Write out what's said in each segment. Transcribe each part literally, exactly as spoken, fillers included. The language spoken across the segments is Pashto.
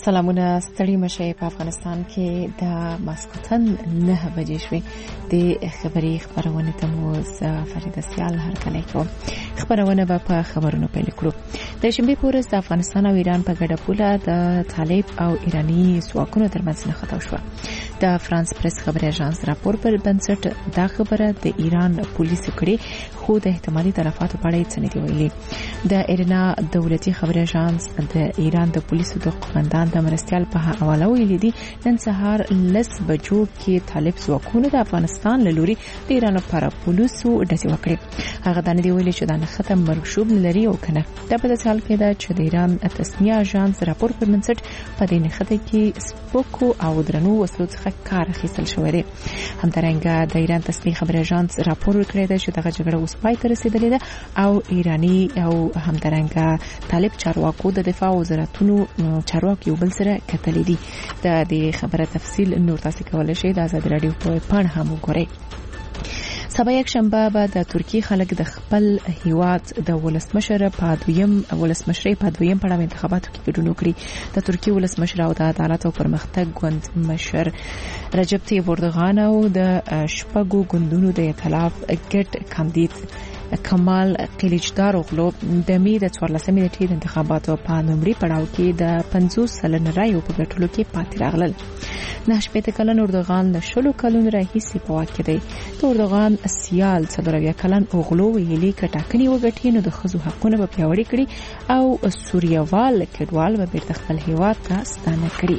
سلامونه ستړي مشه په افغانستان کې د ماسکوتن نه بجې شوې د خبري خبرونه ته مو فریده سیال هر کله کوم خبرونه به په خبرونو پیل کړو. د شنبه په ورځ د افغانستان او ایران په ګډه پوله د طالب او ایرانی ځواکونو ترمنځ نښته شوه. د فرانس پریس خبري اژانس راپور پر بنسټ دا خبره د ایران پولیسو کړي، خو د احتمالي تلفاتو په اړه څه نه دی ویلي. د ایرنا دولتي خبري اژانس د ایران د پولیسو د قومندان د مرستيال په حواله ویلي دي نن سهار لس بجو کې طالب ځواکونو د افغانستان له لوري د ایران لپاره پولیسو ډزې وکړې. هغه د دې ویلي چې دا نه ختم مرشوب لري او کنه. دا په داسې حال کې ده چې د ایران تسنیه اژانس راپور پر منځ په دې نښته کې سپوکو او درنو وسلو څخه کار اخیستل شوی دی. همدارنګه د ایران تسنیه خبري اژانس راپور ورکړی دی چې دغه جګړه اوس پای ته رسیدلې ده او ایرانی او همدارنګه طالب چارواکو د دفاع وزارتونو چارواکي یو بل سره کتلې دي. د دې خبره تفصیل نور تاسو کولای شئ د آزاد رادیو په پاڼه هم وګورئ. سبا یک شنبه به د ترکی خلک د خپل هیواد د ولسمشر په دویم ولسمشرۍ په دویم پړاو انتخاباتو کې ګډون وکړي. د ترکی ولسمشر او د عدالت او پرمختګ ګوند مشر رجب طیب اردوغان او د شپږو ګوندونو د ائتلاف ګډ کاندید کمال قلیچدار اوغلو د می د څوارلسمې نیټې د انتخاباتو په لومړي پړاو کې د پنځوس سلنه رایو په ګټلو کې پاتې راغلل. نه شپږ کلن اردوغان له شلو کلونو راهیسې په واک کې دی. د اردوغان سیال څلور اویا کلن اوغلو ویلي که ټاکنې وګټي نو د ښځو حقونه به پیاوړي کړي او سوریوال کډوال به بیرته خپل هیواد ته ستانه کړي.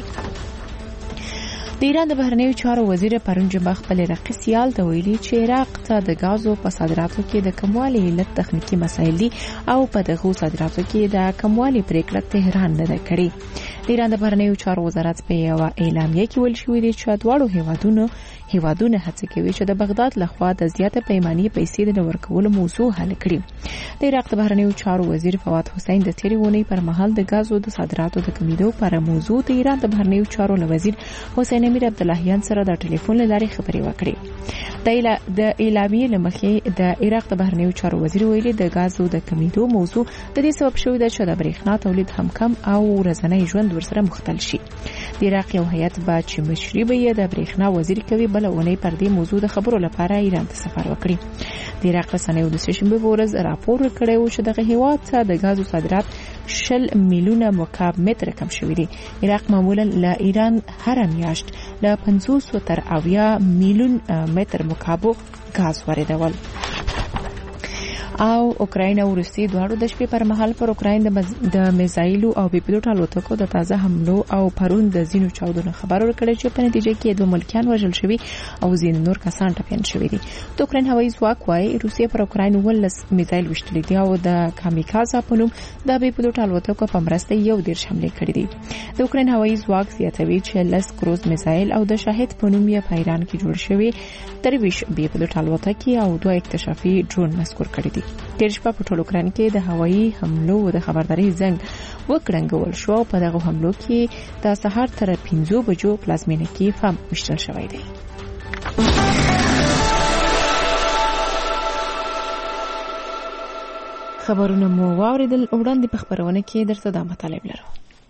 د ایران د بهرنیو چارو وزیر پرون جمعه خپل عراقي سیال ته ویلي چې عراق ته د غازو په صادراتو کې د کموالي علت تخنیکی مسایل دي او په دغه صادراتو کې د کموالي پریکړه تهران نه ده کړې. د ایران د بهرنیو چارو وزارت په یو اعلامیه کې ویل شوی دی چې دواړو هیوادونو هیوادونه هڅه کوي چې د بغداد لخوا د زیاته پیماني پیسې د ورکولو موضوع حل کړي. د عراق د بهرنیو چارو وزیر فواد حسین د تیری ونی پر مهال د غازو د صادراتو د کمیدو پر موضوع د ایران د بهرنیو چارو وزیر حسین امیر عبداللهیان سره د ټلیفون له لارې خبرې وکړې. د اعلامیې لمخې د عراق د بهرنیو چارو وزیر ویلي د غازو د کمیدو موضوع د دې سبب شوی دی چې د برېښنا تولید هم کم او ورځنی ژوند ورسره مختل شي. د عراق یو هیئت به چې مشري به یې د برېښنا وزیر کوي بل ونی پر دې موضوع د خبرو لپاره ایران ته سفر وکړي. د عراق رسنیو د شنبه په ورځ راپور ورکړی و چې دغه هیواد ته د غازو صادرات شل میلیونه مکعب متر کم شوی دي. عراق معمولا له ایران هر میاشت له پنځوس تر اویا میلیون متر مکعب غاز واردول. او اوکراین او روسیې دواړو د شپې پر مهال پر اوکراین د میزایلو او بي پيلوټ الوتکو د تازه حملو او پرون د زینو چاودنو خبر ورکړی چې په نتیجه کې دوه ملکیان وژل شوي او ځینې نور کسان ټپیان شوي دي. د اوکراین هوایي ځواک وايي روسیې پر اوکراین ولس میزایل وشتلي دي او د کامیکازا په نوم د بي پيلوټ الوتکو په مرسته یو ډیر حمله کړې دي. د اوکراین هوایي ځواک زیاتوي چې لس کروز میزایل او د شاهد په نوم یې په ایران کې جوړ شوی درویش بي پيلوټ الوتکې او دوه اکتشافي ډرون مسکور کړي دي. تیر شپه په ټول اوکراین کې د هوایي حملو د خبرداري زنګ وکړنګول شو. په دغه حملو کې د سهار تر پنځو بجو پلازمینه کې فهم وشتل شوی دی. خبرونه مو واوریدل. وړاندې په خبرونه کې درته دا مطالب لرو.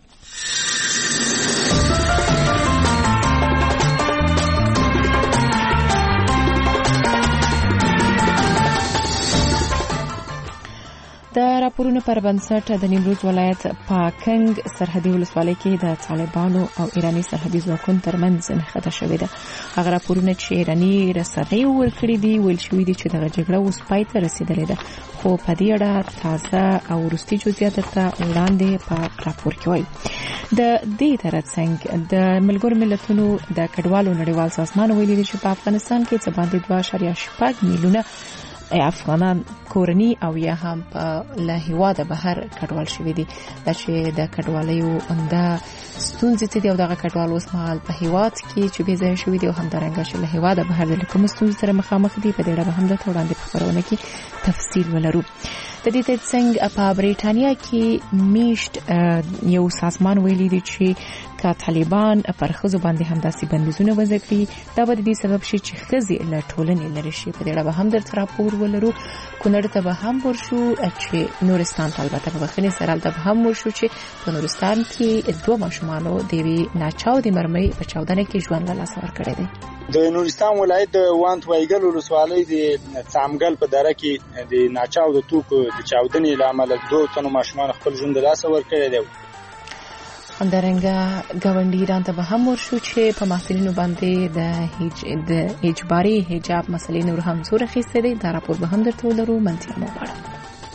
د راپورونو پر بنسټ د نیمروز ولایت پاکنګ سرحدي ولسوالۍ کې د طالبانو او ایرانی سرحدي ځواکونو ترمنځ نښته شوې ده. هغه راپورونه چې ایرانی رسنۍ ورکړي دي ویل شوي دي چې دغه جګړه اوس پای ته رسیدلې ده، خو په دې اړه تازه او وروستي جزئیات ته وړاندې په راپور کې وایي. د دې ترڅنګ د ملګرو ملتونو د کډوالو نړیوال سازمان ویلي دي چې په افغانستان کې څه باندې دوه اعشاریه شپږ میلیونه افغانان کورنی او یا هم په له هیواده بهر کډوال شوي دي. دا چې د کډوالیو انده ستونزې ته دی او دغه کډوال اوس مهال په هیواد کې چې بې ځایه شوي دي او همدارنګه چې له هیواده بهر د کومو ستونزو سره مخامخ دي. په دې اړه به هم درته وړاندې په خبرونه کې تفصیل ولرو. د دې ترڅنګ په بریټانیا کې میشت یو سازمان ویلي دی چې کا طالبان پر خزو باندې همداسې بندیزونه وضع کړي دا به د دې سبب شي چې ښځې له ټولنې لرې شي. په دې اړه به هم درته راپور ولرو. کونړ ته به هم ورشو چې نورستان ته البته په بخښنې سره هلته به هم ورشو چې په نورستان کې دوه ماشومانو د یوې ناچاودې مرمۍ په چاودنه کې ژوند له لاسه ورکړی دی. د نورستان ولایت د وانت وایګل ولسوالۍ د څامګل په دره کې د ناچاودو توکو د چاودنې له امله دوه تنو ماشومان خپل ژوند له لاسه ورکړی دی. همدارنګه ګاونډي ایران ته به هم ورشو چې په محفلونو باندې د د اجباري حجاب مسلې نور هم زور اخیستی دی. دا راپور به هم درته ولرو. منځیا مو غواړم.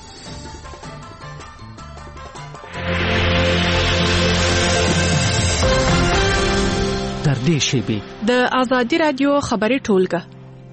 در دې شیبې د آزادي رادیو خبري ټولګه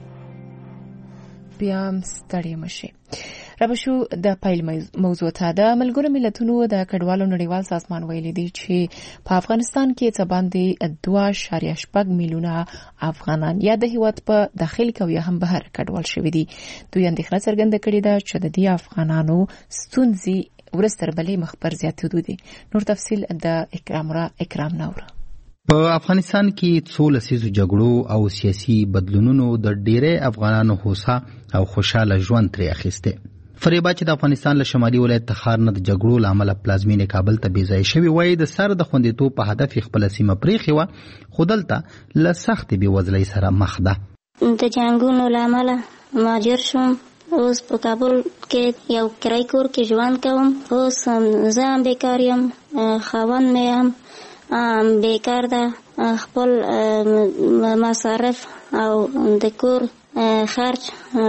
بیا ستړي مشي ربشو د پایل موضوع ته د ملګرو ملتونو د کډوالو نړیوال سازمان ویلي دی چې په افغانستان کې څه باندې دوه اعشاریه شپږ میلیونه افغانان یا د هیواد په داخل کې یا هم بهر کډوال شوي دي. دوی اندېښنه څرګنده کړې ده چې د دې افغانانو ستونزې ورځ تر بلې مخ پر زیاتېدو دي. نور تفصیل د اکرام را اکرام نور. په افغانستان کې څو لسیزو جګړو او سیاسي بدلونونو د ډېری افغانانو هوسا او خوشاله ژوند ترې اخیسته. فریبا چې د افغانستان له شمالي ولایت تخار نه د جګړو له امله پلازمینې کابل ته بېځایه شوې وای د سر د خوندیتوب په هدف خپل سیمه پرېښې وه، خو دلته له سختې بېوزلۍ سره مخ ده. د جنګونو له امله مهاجر شوم. اوس په کابل کې یو کرایي کور کې ژوند کوم. اوس زه هم بیکار یم، خاوند مې هم بیکار ده. خپل مصارف او د کور خرج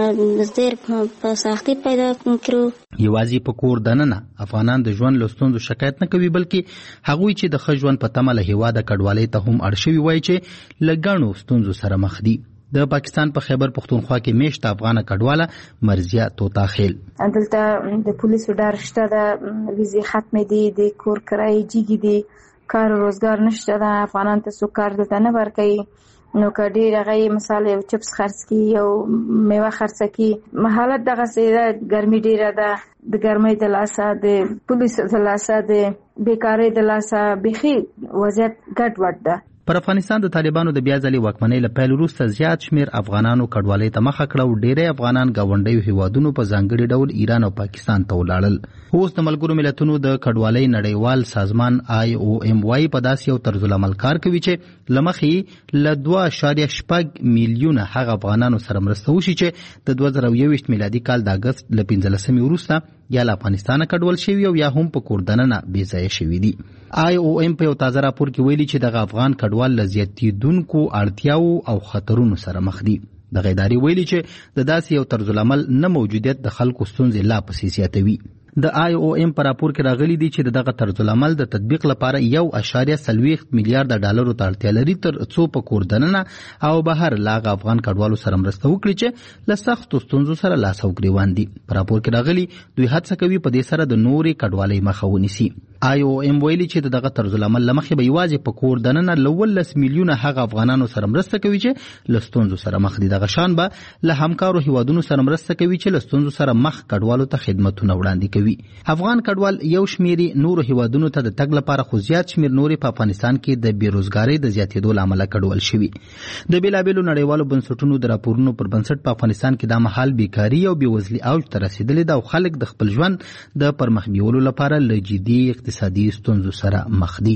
ډېر په سختۍ پیدا کړو. یوازې په کور دننه افغانان د ژوند له ستونزو شکایت نه کوي، بلکې هغوی چې د ښه ژوند په تمه له هېواده کډوالۍ ته هم اړ شوي وایي چې له ګڼو ستونزو سره مخ دي. د پاکستان په خیبر پختونخوا کې میشته افغانه کډواله مرزیه توتا خیل دلته د پولیسو ډار شته ده، ویزې ختمې دي، د کور کرایې جګې دي، کار او روزګار نشته ده. افغانان ته څوک کار دلته نه ورکوي. نو که ډېر هغه مثال یو چپس خرڅ کړي او میوه خرڅه کړي، حالت دغسې ده. ګرمي ډېره ده، د ګرمۍ د لاسه، د پولیسو د لاسه، د بیکارۍ د لاسه بیخي وضعیت ګډ وډ ده. پر افغانستان د طالبانو د بیا ځلې واکمنۍ له پیل وروسته زیات شمېر افغانانو کډوالۍ ته مخه کړه او ډېری افغانان ګاونډیو هیوادونو په ځانګړي ډول ایران او پاکستان ته ولاړل. اوس د ملګرو ملتونو د کډوالۍ نړیوال سازمان آی او ایم وايي په داسې یو طرز العمل کار کوي چې له مخې له دوه اعشاریه شپږ میلیونه هغه افغانانو سره مرسته وشي چې د دوه زره یوویشت میلادي کال د اګست له پنځلسمې وروسته یا له افغانستانه کډوال شوي او یا هم په کور دننه بېځایه شوي دي. آی او ایم په یو تازه راپور کې ویلي چې دغه افغان کډوال له زیاتېدونکو اړتیاو او خطرونو سره مخ دي. دغه ادارې ویلي چې د داسې یو طرز العمل نه موجودیت د خلکو ستونزې لا پسې زیاتوي. د آی او ایم په راپور کې راغلي دي چې دغه طرز العمل د تطبیق لپاره یو اعشاریه څلوېښت میلیارډ ډالرو ته اړتیا لري تر څو په کور دننه او بهر له هغه افغان کډوالو سره مرسته وکړي چې له سختو ستونزو سره لاس او ګریوان دي. په راپور کې راغلي دوی هڅه کوي په دې سره د نورې کډوالۍ مخه ونیسي. آی او ایم ویلي چې دغه طرز العمل له مخې به یوازې په کور دننه له اوولس میلیونه هغه افغانانو سره مرسته کوي چې له ستونزو سره مخ دي. دغه شان به له همکارو هیوادونو سره مرسته کوي چې له ستونزو سره مخ کډوالو ته خدمتونه وړاندې کوي. افغان کډوال یو شمېر نورو هیوادونو ته د تګ لپاره خو زیات شمېر نورې په افغانستان کې د بېروزګارۍ د زیاتېدو له امله کډوال شوي. د بېلابېلو نړیوالو بنسټونو د راپورونو پر بنسټ په افغانستان کې دا مهال بیکاري او بېوزلي اوج ته رسېدلې ده او خلک د خپل ژوند د پرمخ بیولو لپاره له جدي اقتصادي ستونزو سره مخ دي.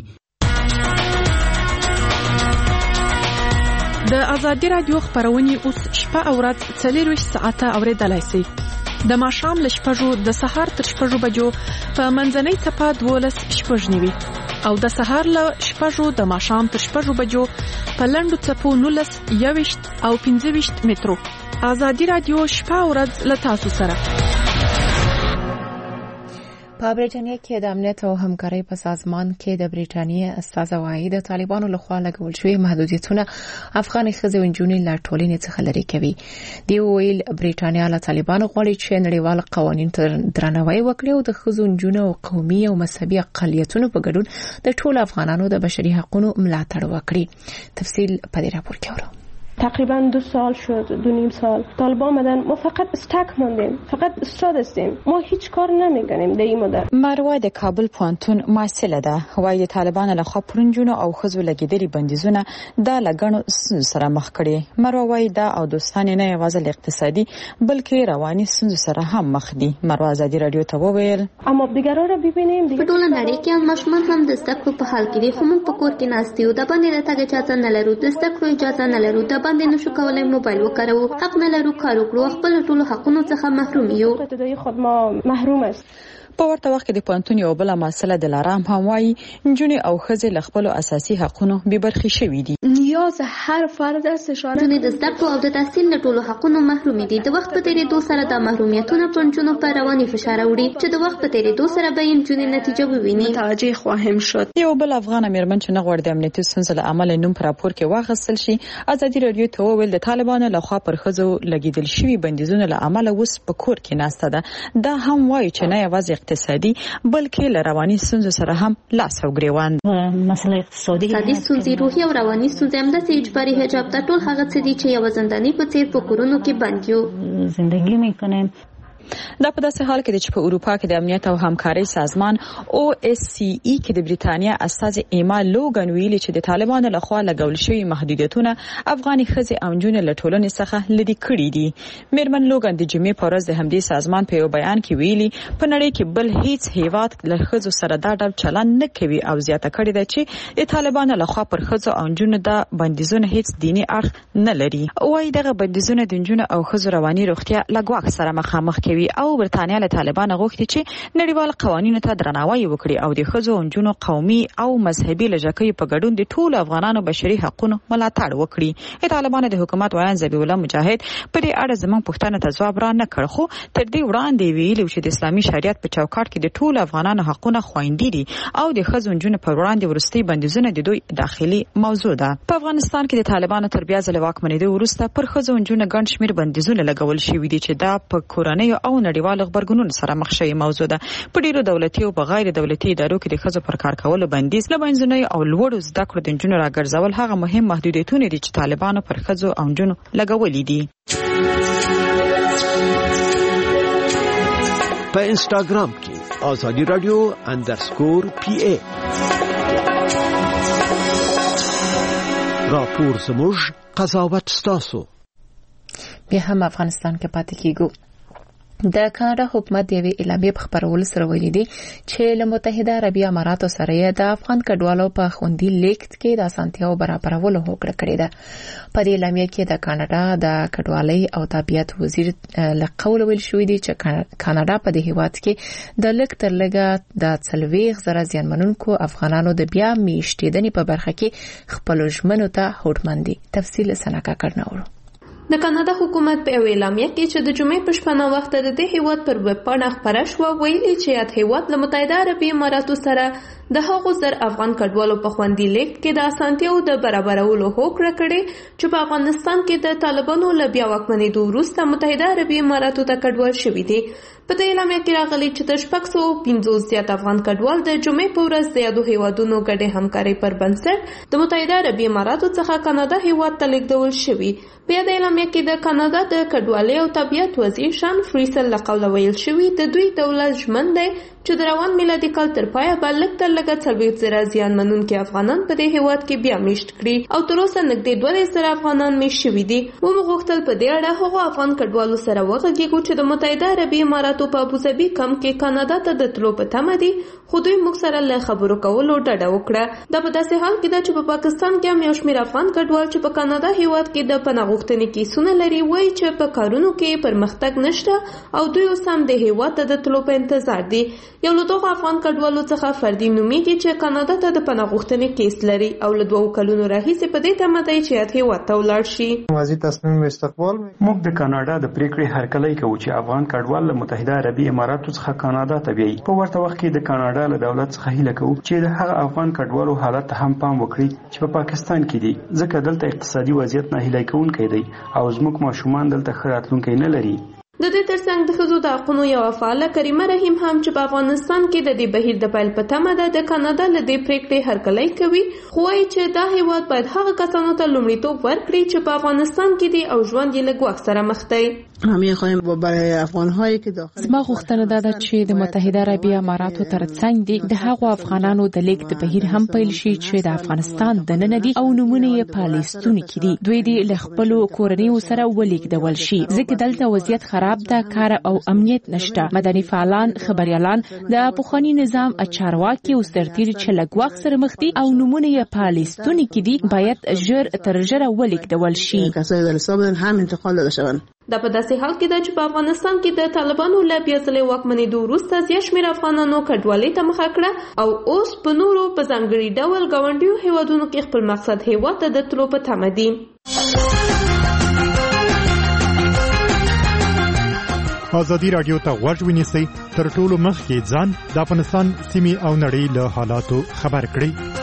د آزادي رادیو خبرونه اوس شپه او ورځ څلورویشت ساعته اورېدلای شئ. د ماښام له شپږو د سهار تر شپږو بجو په منځنۍ څپه دولس شپږ نوي او د سهار له شپږو د ماښام تر شپږو بجو په لنډو څپو نولس یوویشت او پنځه ویشت مترو. آزادي رادیو شپه او ورځ له تاسو سره. په برېټانیا کې د امنیت او همکارۍ په سازمان کې د برېټانیا استازه وايي د طالبانو لخوا لګول شوي محدودیتونه افغان ښځې او نجونې له ټولنې څخه لرې کوي. دی ویل برېټانیا له طالبانو غواړي چې نړیوال قوانین تر درناوی وکړي او د ښځو، نجونو او قومي او مذهبي اقلیتونو په ګډون د ټولو افغانانو د بشري حقوقو ملاتړ وکړي. تفصیل په دې راپور کې اورو. تقریبا دو سال شد، دو نیم سال طالبان آمدن، ما فقط استک موندیم، فقط استاد هستیم، ما هیچ کار نمیکنیم در این مدت. مروه د کابل پوهنتون محصله ده، وایي د طالبانو لخوا پرنجونو او ښځو لګیدلي بندیزونه دا لګڼو ستونزو سره مخ کړي. مروه وایي دا او دوستانې نه یوازې له اقتصادي بلکې رواني ستونزو سره هم مخ دي. مروه ازادي رادیو ته وویل اما دیګرو را ببینیم په ټوله نړۍ کې ماشومان هم د زده کړو په حال کې دي، خو موږ په کور کې ناست یو، د باندې د تګ اجازه نه لرو، د زده کړو اجازه نه لرو، د باندې نشو کولای موبایل وکاروو، حق نه لرو کار وکړو، خپل ټولو حقونو څخه محروم یو. خود ما محروم است. په ورته وخت کې د پوهنتون یو بل مسله د لارام هم وایي نجونې او ښځې له خپل اساسي حقونو بې برخې شوي دي. نیاز هر فرد است اشاره نجونې د زده کړو او د تحصیل له ټولو حقونو محروم دي. د وخت په تیریدو سره د محرومیتونو پر نجونو په رواني فشار وړي چې د وخت په تیریدو سره به یې نجونې نتیجه وویني. متوجه خواهیم شد. یو بل افغان میرمن چې نه غواړي د امنیتي ستونزو له امله نوم په راپور کې واخیستل شي، ازادي رادیو ته وویل د طالبانو لخوا پر ښځو لګیدل شوي بندیزونه له امله اوس په کور کې ناسته ده. دا هم وایي چې نه یوازې اقتصادي بلکې له رواني ستونزو سره هم لاس او ګریوان. مسله اقتصادي ستونزې، روحي او رواني ستونزې همداسې اجباري حجاب ته ټول هغه څه دي چې یو زنداني په څیر په کورونو کې بند یو. زندگی میکنیم. دا په داسې حال کې چې په اروپا کې د امنیت او همکارۍ سازمان او اس سی ای کې د بریتانیا استاذ ایما لوګن ویلي چې د طالبانو لخوا لګول شوی محدودیتونه افغاني ښځې او نجونې له ټولنې څخه لرې کړي دي. میرمن لوګن د جمعې په ورځ د همدې سازمان په یو بیان کې ویلي په نړۍ کې بل هیڅ هیواد له ښځو سره دا ډول چلند نه کوي او زیاته کړې ده چې د طالبانو لخوا پر ښځو او نجونو د بندیزونه هیڅ دیني اړخ نه لري. وایي دغه بندیزونه د نجونو او ښځو رواني روغتیا له ګواښ سره مخامخ کوي او برتانیا له طالبانو غوښتي چې نړیوال قوانینو ته درناوی وکړي او د ښځو او نجونو قومي او مذهبي لږکیو په ګډون د ټولو افغانانو بشري حقوقو ملاتړ وکړي. د طالبانو د حکومت وایي ذبیح الله مجاهد په دې اړه زموږ پوښتنه ته ځواب را نه کړ، خو تر دې وړاندې ویلي چې د اسلامي شریعت په چوکاټ کې د ټولو افغانانو حقوقونه خوندي دي او د ښځو او نجونو پر وړاندې ورستي بندیزونه د دوی داخلي موضوع ده. په افغانستان کې د طالبانو تر بیا ځل واکمنېدو وروسته پر ښځو او نجونو ګڼ شمېر بندیزونه لګول شوي دي چې دا په کورنۍ او نړیوالو خبرګونونو سره مخ شوی موضوع ده. په ډیرو دولتي او غیر دولتي ادارو کې د ښځو پر کار کولو بندیز له بنځنۍ او لوړو زده کړو د نجونو راګرځول هغه مهم محدودیتونه دي چې طالبانو پر ښځو او نجونو لګولې دي. په انستګرام کې آزادی رادیو اندرسکور پی ای راپور زموږ قضاوت ستاسو. بیا هم افغانستان کې پاتې کیږو. د کاناډا حکومت د یوې اعلامیې په خپرولو سره ویلي دي چې له متحده عربي اماراتو سره د افغان کډوالو په خوندي لیږد کې د اسانتیاو برابرولو هوکړه کړې ده. په دې اعلامیه کې د کاناډا د کډوالۍ او تابعیت وزیر له قوله ویل شوی دی چې کاناډا په دې هیواد کې د لږ تر لږه د څلوېښت زره زیانمنونکو افغانانو د بیا میشتېدنې په برخه کې خپلو ژمنو ته هوډمن دي. تفصیل سناکا کړناوړو. د کاناډا حکومت په یو اعلامیه کې چې د جمعې په شپه نا وخت د دې هیواد پر ویب پاڼه خبره شوه ویلي چې یاد هیواد له متحده عربي اماراتو سره د هغو زر افغان کډوالو په خوندي لیږد کې د اسانتیاو د برابرولو هوکړه کړې چې په افغانستان کې د طالبانو له بیا واکمنېدو وروسته متحده عربي اماراتو ته کډوال شوي دي. په دې اعلامیه کې راغلي چې د شپږ سوه پنځوس زیات افغان کډوال د جمعې په ورځ د یادو هیوادونو ګډې همکارۍ پر بنسټ د متحده عربي اماراتو څخه کاناډا هیواد ته لیږدول شوي. په دې اعلامیه کې د کاناډا د کډوالۍ او طبیعت وزیر شان فریسل له قوله ویل شوي د دوی دولت ژمن دی چې د روان میلادي کال تر پایه به لږ تر لږه څلوېښت زره زیانمنونکي افغانان په دې هیواد کې بیا میشت کړي او تر اوسه نږدې دوه دېرش زره افغانان میشت شوي دي. ومو غوښتل په دې اړه هغو افغان کډوالو سره وغږیږو چې د متحده عربي اماراتو په ابوظبي کمپ کې کاناډا ته د تلو په تمه دي، خو دوی موږ سره له خبرو کولو ډډه وکړه. دا په داسې حال کې ده چې په پاکستان کې هم یو شمېر افغان کډوال چې په کاناډا هیواد کې د پناه غوښتنې کیسونه لري وایي چې په کارونو کې پرمختګ نشته او دوی اوس هم د هیواد ته د تلو په انتظار دي. یو له دغو افغان کډوالو څخه فردي نومیږي چې کاناډا ته د پناه غوښتنې کیس لري او له دوو کلونو راهیسې په دې تمه دی چې یاد هیواد ته ولاړ شي. واضح تصمیم استقبال موږ د کاناډا د پریکړې هرکلی کوو چې افغان کډوال له متحده عربي اماراتو څخه کاناډا ته بیایي. په ورته وخت کې د کاناډا له دولت څخه هیله کوو چې د هغه افغان کډوالو حالت ته هم پام وکړي چې په پاکستان کې دي، ځکه دلته اقتصادي وضعیت ناهیلی کوونکی دی او زموږ ماشومان دلته ښه راتلونکی نه لري. د دې ترڅنګ د ښځو د حقونو یوه فعاله کریمه رحیم هم چې په افغانستان کې د دې بهیر د پیل په تمه ده د کاناډا له دې پریکړې هرکلی کوي، خو وایي چې دا هیواد باید هغه کسانو ته لومړیتوب ورکړي چې په افغانستان کې دي او ژوند یې له ګواښ سره مخ دی. زما غوښتنه دا ده چې د متحده عربي اماراتو ترڅنګ دي د هغو افغانانو د لیک د بهیر هم پیل شي چې د افغانستان دننه دي او نمونه یې په لیستونو کې دي. دوی دې له خپلو کورنیو سره ولیږدول شي ځکه دلته وضعیت خراب ده، کار او امنیت نشته. مدني فعالان، خبريالان، د پخواني نظام چارواکي او سرتیر چې له ګواښ سره مخ دي او نمونه یې په لیستونو کې دي باید ژر تر ژره ولیږدول شي. دا په داسې حال کې ده چې په افغانستان کې د طالبانو له بیا ځلې واکمنېدو وروسته زیات شمېر افغانانو کډوالۍ ته مخه کړه او اوس په نورو په ځانګړي ډول ګاونډیو هیوادونو کې خپل مقصد هیواد ته د تلو په تمه دي. ازادي راډیو ته غوږ ونیسئ، تر ټولو مخکې ځان د افغانستان سیمې او نړۍ له حالاتو خبر کړئ.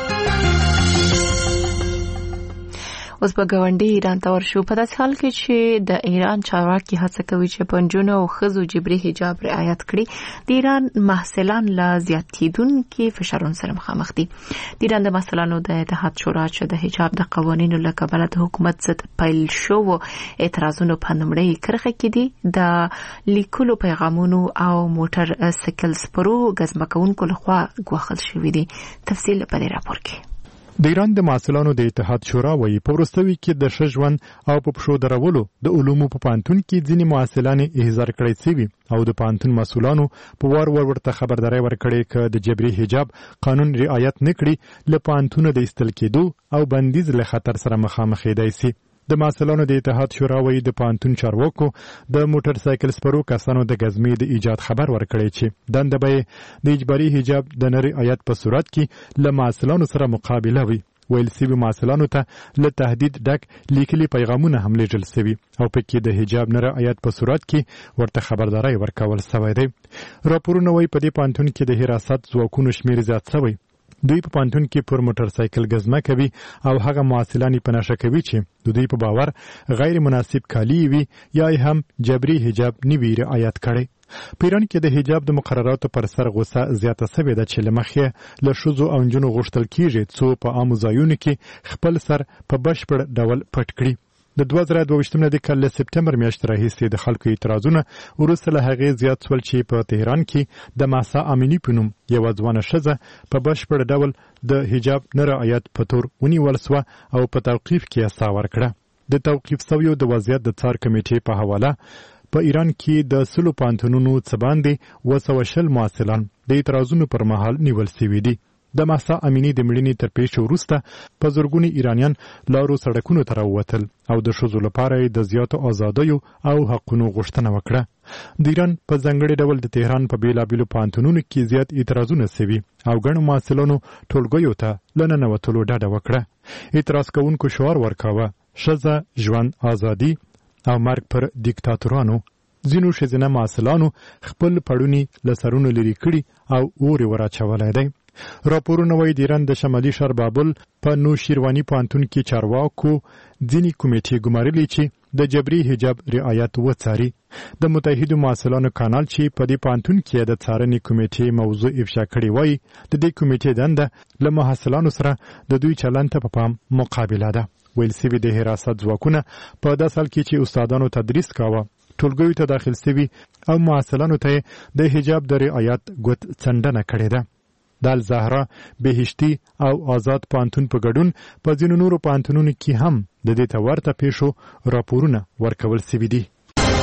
اوس په ګاونډي ایران ته ورشو. په داسې حال کې چې د ایران چارواکي هڅه کوي چې په نجونو او ښځو جبري حجاب رعایت کړي، د ایران محصلان له زیاتېدونکو فشارونو سره مخامخ دي. د ایران د محصلانو د اتحاد شورا چې د حجاب د قوانینو له کبله د حکومت ضد پیل شوو اعتراضونو په لومړۍ کرښه کې دي. د لیکلو پیغامونو او موټر سایکل سپرو ګزمکونکو لخوا ګواښل شوي دي. تفصیل په دې راپور کې. د ایران د محصلانو د اتحاد شورا وایي په وروستیو کې د ښه ژوند او په پښو درولو د علومو په پوهنتون کې ځینې محصلان احضار کړی شوي او د پوهنتون مسؤلانو په وار ور ورته خبرداری ورکړې چې د جبري حجاب قانون رعایت نه کړي له پوهنتونه د ایستل کېدو او بندیز له خطر سره مخامخ کېدای شي. د محصلانو د اتحاد شورا وایي د پوهنتون چارواکو د موټر سایکل سپرو کسانو د ګزمې د ایجاد خبر ورکړی چې دنده به د اجباري حجاب د نه رعایت په صورت کې له محصلانو سره مقابله وي. ویل سوي محصلانو ته له تهدید ډک لیکلي پیغامونه هم لیږل سوي او پکې د حجاب نه رعایت په صورت کې ورته خبرداری ورکول سوی دی. راپورونه وایي په دې پوهنتون کې د حراست ځواکونو شمېر زیات سوی. دوی په پوهنتون کې پر موټر سایکل ګزمه کوي او هغه محصلان په نشه کوي چې د دوی په باور غیر مناسب کالي وي یا هم جبري حجاب نیوي رعایت کړي. په ایران کې د حجاب د مقرراتو پر سر غوسه زیاته سوې ده چې له مخې له ښځو او نجونو غوښتل کېږي څو په عامو ځایونو کې خپل سر په بشپړ ډول پټ کړي. د دوه زره دوه ویشتم د کال له سپتمبر میاشتې راهیسې د خلکو اعتراضونه وروسته له هغې زیات شول چې په تهران کې د مهسا امیني په نوم یوه ځوانه ښځه په بشپړ ډول د حجاب نه رعایت په تور ونیول سوه او په توقیف کې یې ساه ورکړه. د توقیف شویو د وضعیت د څار کمیټې په حواله په ایران کې د سلو پوهنتونونو څه باندې اوه سوه شل محصلان د اعتراضونو پر مهال نیول سوي دي. د مهسا امیني د مړینې تر پیښې وروسته په زرګونه ایرانیان لارو سړکونو ته راووتل او د ښځو لپاره د زیاتو ازادیو او حقونو غوښتنه وکړه. د ایران په ځانګړي ډول د تهران په بېلابېلو پوهنتونونو کې زیات اعتراضونه سوي او ګڼو محصلانو ټولګیو ته له ننوتلو ډډه وکړه. اعتراض کوونکو شعار ورکاوه ښځه، ژوند، ازادي او مرګ پر دیکتاتورانو. ځینو ښځینه محصلانو خپل پړوني له سرونو لرې کړي او اور یې وراچولی دی. راپورونه وایي د ایران د شمالي ښار بابل په نوشیرواني پوهنتون کې چارواکو ځینې کمیټې ګمارلې چې د جبري حجاب رعایت وڅاري. د متحدو محصلانو کانال چې په دې پوهنتون کې د څارنې کمیټې موضوع افشا کړې وایي د دې کمیټې دنده له محصلانو سره د دوی چلند ته په پام مقابله ده. ویل سوي د حراست ځواکونه په داسې حال کې چې استادانو تدریس کاوه ټولګیو ته داخل سوي او محصلانو ته د حجاب د رعایت ګوت څنډنه کړې ده. د الزهرا، بهشتي او آزاد پوهنتون په ګډون په ځینو نورو پوهنتونونو کې هم د دې ته ورته پیښو راپورونه ورکول سوي دي.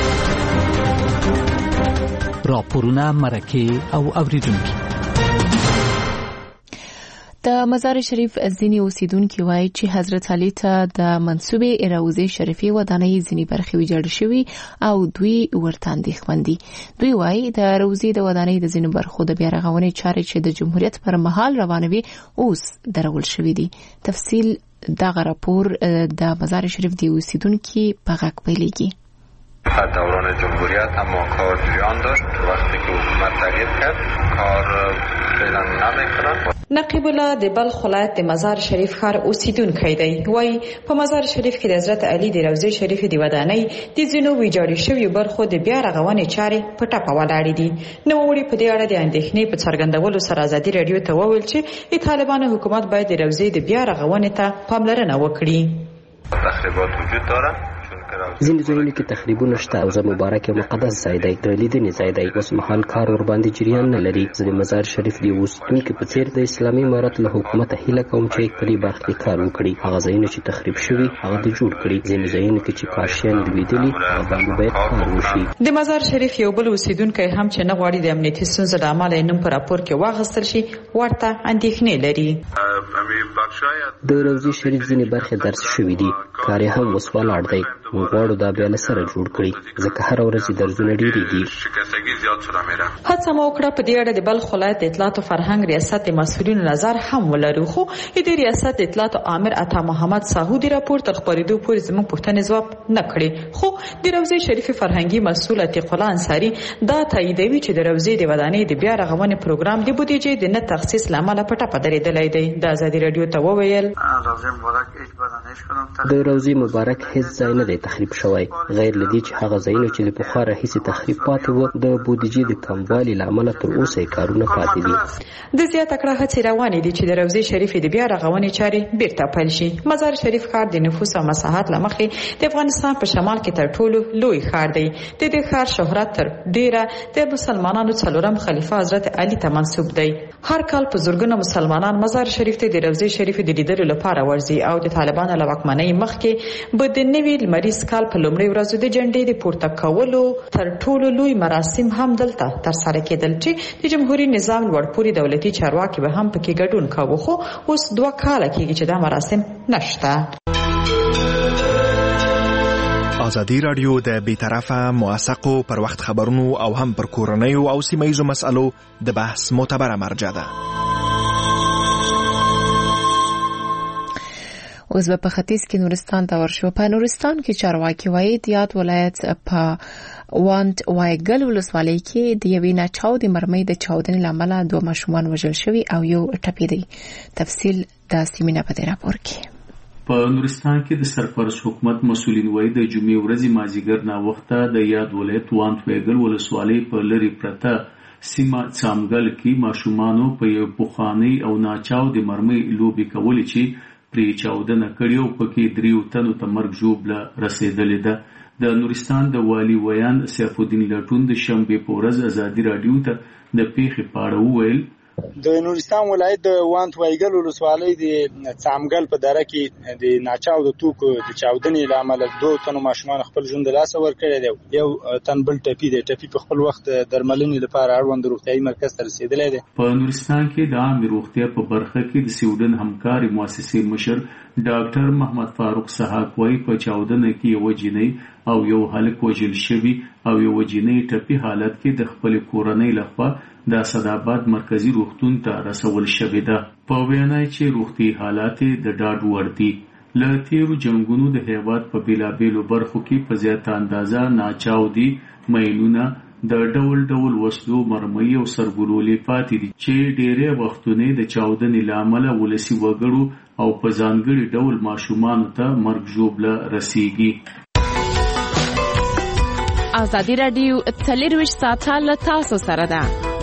راپورونه، مرکې او اوریدونکي. د مزار شریف ځینې اوسیدونکي وایي چې حضرت علي ته د منسوبې روضې شریفې ودانۍ ځینې برخې ویجاړې شوي او دوی ورته اندېښمن دي. دوی وایي د روضې د ودانۍ د ځینو برخو د بیا رغونې چارې چې د جمهوریت پر مهال روانوي اوس درول شوي دي. تفصیل دغه راپور د مزار شریف د اوسیدونکي په غږ پیلېږي. در دوران جمهوریت اما کار جریان داشت. وقتی که حکومت تغییر کرد کار فعلا نمیکنن. نقیب الله د بلخ ولایت د مزار شریف ښار اوسیدونکی دی. وایي په مزار شریف کې د حضرت علي د روضې شریف د ودانۍ د ځینو ویجاړې شویو برخو د بیا رغونې چارې په ټپه ولاړې دي. نوموړي په دې اړه د اندېښنې په څرګندولو سره ازادي راډیو ته وویل چې د طالبانو حکومت باید د روضې د بیا رغونې ته پاملرنه وکړي. تخریبات وجود داره. ځینې ځایونو کې تخریبونه شته او زه مبارک یو مقدس ځای دی، د لیدنې ځای دی. اوس مهال کار ورباندې جریان نه لري. زه د مزار شریف د اوسیدونکو په څیر د اسلامي امارت له حکومته هیله کوم چې په دې برخه کې کار وکړي. هغه ځایونه چې تخریب شوي هغه د جوړ کړي. ځینې ځایونو کې چې کاشیان لوېدلي هغه باندې باید کار وشي. د مزار شریف یو بل اوسیدونکی هم چې نه غواړي د امنیتي ستونزو له امله یې نوم په راپور کې واخیستل شي ورته اندېښنې لري. د روضې شریف ځینې برخې درس شوي دي، کار یې هم اوس ولاړ دی. موږ غواړو دا بیا له سره جوړ کړي ځکه هره ورځ درزونه ډېرېږي. هڅه مو وکړه په دې اړه د بلخ ولایت د اطلاعات او فرهنګ ریاست د مسؤلینو نظر هم ولرو، خو د ریاست د اطلاعات امیر عطا محمد ساهو د راپور تر خپرېدو پورې زموږ پوښتنې ځواب نه کړې. خو د روضې شریف فرهنګي مسؤل عتیق الله انصاري دا تاییدوي چې د روضې د ودانۍ د بیا رغونې پروګرام د بودیجې د نه تخصیص له امله په ټپه درېدلی دی. د ازادي راډیو ته وویل د روضې مبارک هیڅ ځای نه دی تخریب شوی، غیر له دې چې هغه ځایونه چې له پخوا راهیسې تخریب پاتې وو د بودیجې د کموالي له امله تر اوسه کارونه پاتې دي. د زیاته کړه هڅې روانې دي چې د روضې شریف د بیا رغونې چارې بیرته پیل شي. مزار شریف ښار د نفوس او مساحت له مخې د افغانستان په شمال کې تر ټولو لوی ښار دی. د دې ښار شهرت تر ډیره د مسلمانانو څلورم خلیفه حضرت علي ته منسوب دی. هر کال په زرګونه مسلمانان مزار شریف ته د روضې شریف د لیدلو لپاره ورځي او د طالبانو له واکمنۍ مخکې به د نوي لمریز کال په لومړۍ ورځو د جنډې د پورته کولو تر ټولو لوی مراسم هم دلته ترسره کېدل چې د جمهوریت نظام لوړپوړي دولتي چارواکي به هم پکې ګډون کاوه. خو اوس دوه کاله کېږي چې دا مراسم نشته. ازادي راډیو د بیطرفه موثقو پر وخت خبرونو او هم پر کورنیو او سیمه‌ییزو مسألو د بحث معتبره مرجع ده. اوس په ختیځ کې نورستان ته ورشو. په نورستان کې چارواکي وایي د یاد ولایت په وانت وایګل ولسوالۍ کې د یوې ناچاو د مرمۍ د چاودنې لامل دوه ماشومان وژل شوي او یو ټپي دی. تفصیل د سیمینه په راپور کې. په نورستان کې د سرپرست حکومت مسؤلین وایي د جمعې ورځې مازیګر نا وخته د یاد ولایت وانت وایګل ولسوالۍ په لری پرته سیمه څامګل کې ماشومانو په یو پخوانی او ناچاو د مرمۍ لوبي کولې چې پری چاودنه کړې او پکې دریو تنو ته مرګ ژوبله رسیدلې ده. د نورستان د والی ویان سیف الدین لټون د شنبه په ورځ ازادي راډیو ته د پیښې په اړه وویل د نورستان ولایت د وانت وایګل ولسوالۍ د څامګل په دره کې د ناچاو د توکو د چاودنې له امله دوه تنو ماشومان خپل ژوند له لاسه ورکړی دی. یو تن بل ټپي دی. ټپي په خپل وخت درملنې لپاره اړوند روغتیايي مرکز ته رسېدلی دی. په نورستان کې د عامې روغتیا په برخه کې د سویډن همکاري مؤسسې مشر ډاکټر محمد فاروق سحاق وایي په چاودنه کې یو جنۍ او یو هلک وژل شوي او یو جنۍ ټپي حالت کې د خپل کورنۍ لخوا د اسداباد مرکزی روغتون ته رسول شوې ده. په وینا چې روغتي حالات د ډاډ وړ دي. له تیرو جنگونو د هیواد په بیلابیلو برخو کې په زیاته اندازه ناچاو دي میلونه د ډول ډول وسلو مرمۍ او سرګلولې پاتې دي چې ډېرې وختونه د چاودنې لامل ولسی وګړو او په ځانګړي ډول ماشومان ته مرګ ژوبله رسیږي. ازادي راډیو څلرویشت ساعته له تاسو سره ده.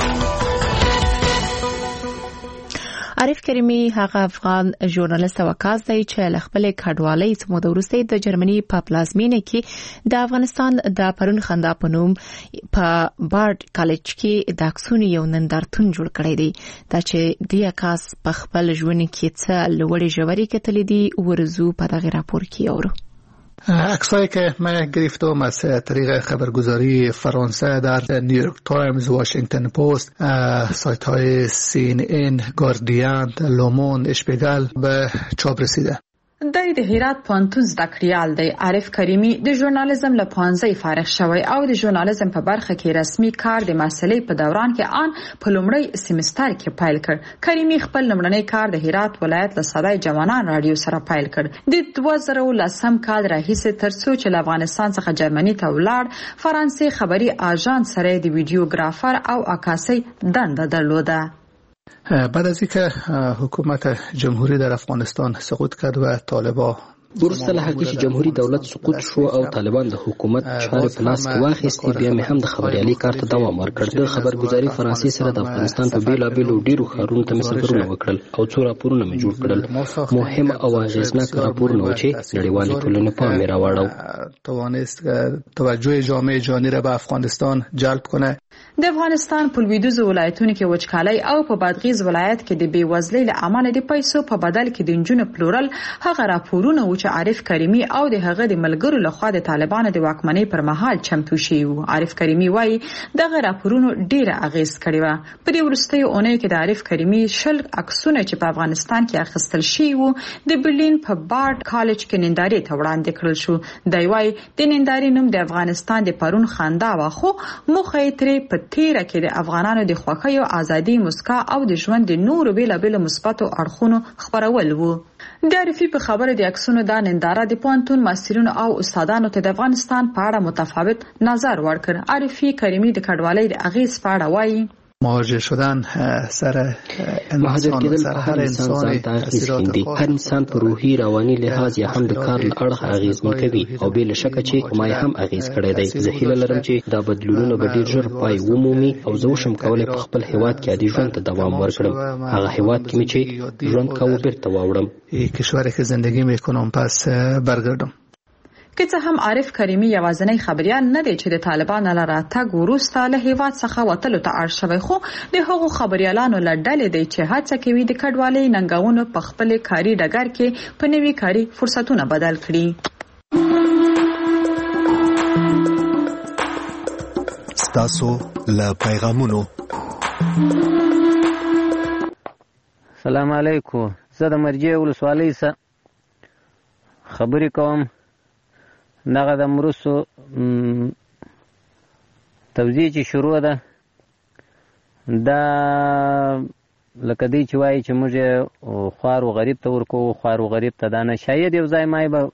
عارف کریمی هغه افغان ژورنالیست او کاز دی چې له خپل کډوالۍ څخه مو د روسي د جرمني په پلازمینه کې د افغانستان د پرون خندا په نوم په بارد کالج کې د اکسونی یو نندارتون جوړ کړی دی. دا چې د کاس په خپل ژوند کې څه لوړې ژورې کتلې دي ورزو په دغه راپور کې اورو. عکسایی که من گرفتم از طریق خبرگزاری فرانسه در نیویورک تایمز، واشنگتن پست، سایت های سی ان ان، گاردین، لوموند، اشپیگل به چاپ رسیده. د هرات پوهنتون زده کړیال دی. عارف کریمی د ژورنالیزم له پوهنځي فارغ شوی او د ژورنالیزم په برخه کې رسمي کار د مسلې په دوران کې آن په لومړی سیمستر کې پیل کړ. کریمی خپل لومړنی کار د هرات ولایت له صدای جوانان رادیو سره پیل کړ. د دوه زره لسم کال راهیسې تر څو چې له افغانستان څخه جرمني ته ولاړ، فرانسې خبري آژانس سره د ویډیوګرافر او عکاسۍ دنده درلوده. بعد از اینکه حکومت جمهوری در افغانستان سقوط کرد و طالبان وروسته له هغه چې جمهوریت دولت سقوط شو او طالبان د حکومت چارې په لاس کې واخیستې، بیا مې هم د خبریالي کار ته دوام ورکړ. د خبرګزاري فرانسې سره د افغانستان په بیلابیلو ډیرو ښارونو ته مې سفرونه وکړل او څو راپورونه مې جوړ کړل. مهم او اغېزناک راپورونه و چې نړیوالې ټولنې پام یې راواړو. توانست توجه جامعه جهانی را به افغانستان جلب کنه. د افغانستان په لویدیځو ولایتونو کې وچکالي او په بادغیس ولایت کې د بیوزلۍ له امله د پیسو په بدل کې د نجونو پلورل هغه راپورونه و چې عارف کریمي او د هغه د ملګرو لخوا د طالبانو د واکمنۍ پر مهال چمتو شوي وو. عارف کریمي وایي دغه راپورونو ډیره اغیز کړې وه. په دې وروستیو اونیو کې د عارف کریمي شل عکسونه چې په افغانستان کې اخیستل شوي وو د برلین په بارډ کالج کې نندارې ته وړاندې کړل شو. دی وایي د نندارې نوم د افغانستان د پرون خندا وه، خو موخه یې ترې په تیره کې د افغانانو د خوښۍ او ازادي، مسکا او د ژوند د نورو بیلابیلو مثبتو اړخونو خبرول وو. د عارفي په خبره د عکسونو دا ننداره د پوهنتون محصلینو او استادانو ته د افغانستان په اړه متفاوت نظر ورکړ. عارفي کریمي د کډوالۍ د اغیز په اړه وایي مهاجر شدن سر مهاجر کېدل په هر انسان ځان ته اغیز ښیندي. هر انسان په روحي رواني لحاظ یا هم د کار له اړخه اغیزمن کوي او بې له شکه چې ما یې هم اغیز کړی دی. زه هیله لرم چې دا بدلونونه به ډېر ژر پای ومومي او زه وشم کولی په خپل هیواد کې عادي ژوند ته دوام ورکړم. هغه هیواد کې مې چې ژوند کاوه بیرته واوړم. کشوری که زندگی میکنم پس برگردم. که څه هم عارف کریمي یوازینی خبریال نه دی چې د طالبانو له راتګ وروسته له هیواد څخه وتلو ته اړ شوی، خو د هغو خبریالانو له ډلې دی چې هڅه کوي د کډوالۍ ننګونو په خپل کاري ډګر کې په نوي کاري فرصتونه بدل کړي. ستاسو له پیغامونو. سلام علیکم. زه د مرجې ولسوالۍ څخه خبرې کوم. دغه د مرسو توزیع چې شروع ده دا لکه دی چې وایي چې موږ خوار و غریب ته ورکوو، خوار و غریب ته دا نه. شاید یو ځای مای به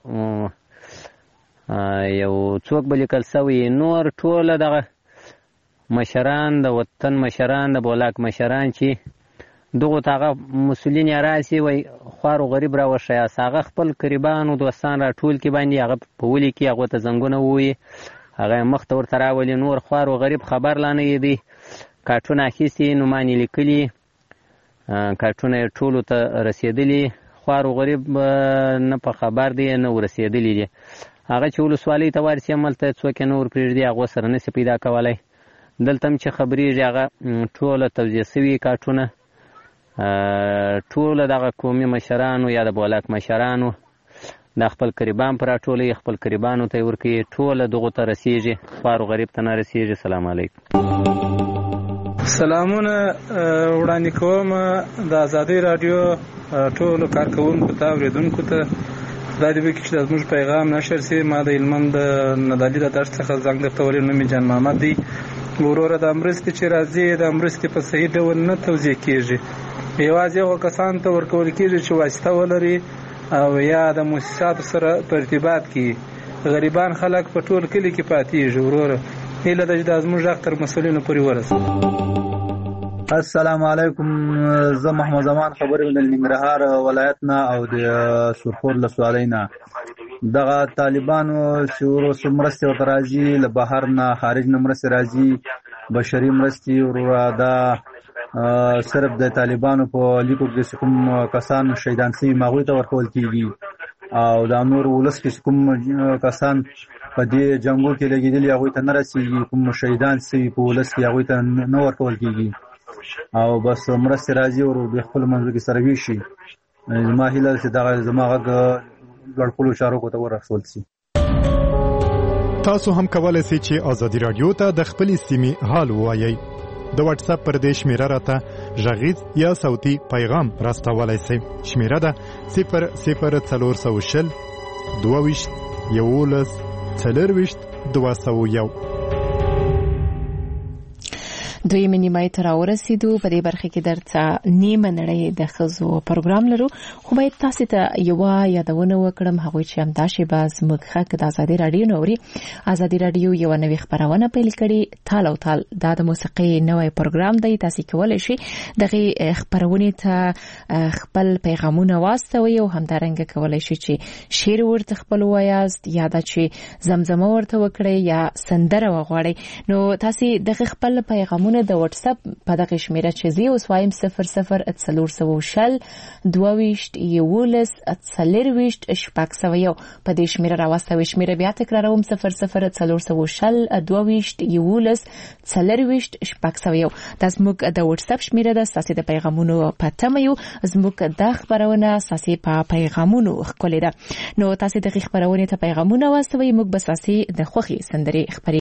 یو څوک به لیکل سوی، نور ټوله دغه مشران د وطن مشران د بولاک مشران چې دغو ته هغه مسولین یا راسي وای خوار و غریب را وښیاست، هغه خپل قریبانو دوستان را ټول کې باندې هغه په ولي کې هغو ته زنګونه ووایي، هغه یې مخ ته ورته راولي. نور خوار و غریب خبر لا نه دی. کارټونه اخیستي، نومان یې لیکلي، کارټونه یې ټولو ته رسېدلي. خوار و غریب نه په خبر دی نه ورسېدلي دي. هغه چې ولسوالۍ ته ورسي هملته څوک یې نه ورپرېږدي، هغو سره نسي پیدا کولی. دلته هم چې خبرېږي هغه ټوله توزیع سوي کارټونه ټول دغه قومي مشرانو یا د بولاک مشرانو د خپل قریبان پر راټولوي، خپل قریبانو ته یې ورکوي، ټوله دغو ته رسېږي، خوار و غریب ته نه رسېږي. سلام علیکم. سلامونه وړاندې کوم د ازادۍ راډیو ټولو کارکوونکو ته اورېدونکو ته. خدای دې وکړي چې زموږ پیغام نشر سي. ما د هلمند ندالي د دشت څخه زنګ درته ولیم. نوم مې جان محمد دی. وروره د مرستې چې راځي د مرستې په صحیح ډول نه توزیع کېږي، یوازې هغو کسانو ته ورکول کېږي چې واسطه ولري او یا د مؤسساتو سره په ارتباط کې. غریبان خلک په ټول کلي کې پاتېږي. وروره هیله ده چې دا زموږ غږ تر مسؤلینو پورې ورسوي. السلام علیکم. زه محمد زمان خبرې د ننګرهار ولایت نه او د سرخور ولسوالۍ نه. دغه طالبانو چې وروسته مرستې ورته راځي له بهر نه خارج نه مرستې راځي، بشري مرستې وروره دا صرف د طالبانو په لیکو کې کوم کسان شهیدان شوي هغوی ته ورکول کېږي او دا نور ولس کې کوم کسان په دې جنګو کې لګېدلي هغوی ته نه رسېږي، کوم شهیدان شوي په ولس کې هغوی ته نه ورکول کېږي او بس مرستې راځي او د خپلو منځو کې سره ویشي. زما هیله ده چې دغه زما غږ ګډ چارواکو ته ورسول شي. تاسو هم کولی شئ چې ازادي راډیو ته د خپلې سیمې حال ووایئ. د واتس اپ پر دې شمیره راته غږیز یا صوتي پیغام راستولی شئ. شمیره ده صفر صفر څلور سوه شل دوه ویشت یولس څلور ویشت دوه سوه یو. دویمه نیمه ته راورسېدو. په دې برخه کې درته نیمه نړۍ د ښځو پروګرام لرو، خو باید تاسو ته یوه یادونه وکړم هغوی چې همدا شیبه زموږ غږ د ازادي راډیو نه اوري. ازادي راډیو یوه نوې خپرونه پیل کړې، تال او تال. دا د موسیقۍ نوی پروګرام دی. تاسو کولی شئ دغه خپرونې ته خپل پیغامونه واستوئ او همدارنګه کولی شئ چې شعر ورته خپل وایاست یا دا چې زمزمه ورته وکړئ یا سندره وغواړئ. نو تاسو دغه خپل پیغامونه د واتس اپ په دغه شمیره چې زی اوس وایم صفر صفر څلور سوه شل دوه ویشت یولس څلور ویشت شپږ سوه یو په دې شمیره راواستوئ. شمیره بیا تکراروم صفر صفر څلور سوه شل دوه ویشت یولس څلور ویشت شپږ سوه یو. دا زموږ د واتس اپ شمیره ده. تاسو د پیغامونو په تمه یو. زموږ د خبرونه تاسو په پیغامونو ښکلې ده. نو تاسو د خبرونه ته پیغامونه واستوئ، موږ به تاسو د خوښي سندري خبري